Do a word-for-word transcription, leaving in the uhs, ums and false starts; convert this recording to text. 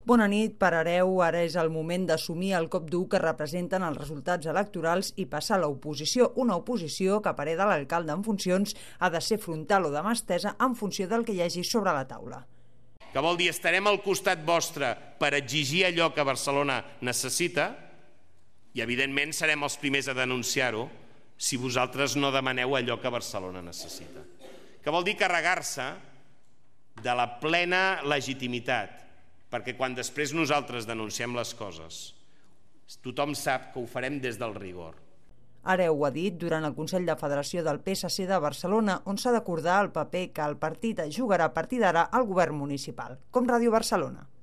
Bona nit, per hereu, ara és el moment d'assumir el cop dur que representen els resultats electorals i passar a l'oposició, una oposició que, a parer de l'alcalde en funcions, ha de ser frontal o de mà estesa en funció del que hi hagi sobre la taula. Que vol dir, estarem al costat vostre per exigir allò que Barcelona necessita i, evidentment, serem els primers a denunciar-ho si vosaltres no demaneu allò que Barcelona necessita. Que vol dir carregar-se de la plena legitimitat, perquè quan després nosaltres denunciem les coses, tothom sap que ho farem des del rigor. Hereu ho ha dit durant el Consell de Federació del P S C de Barcelona, on s'ha d'acordar el paper que el partit jugarà a partir d'ara al govern municipal, com Ràdio Barcelona.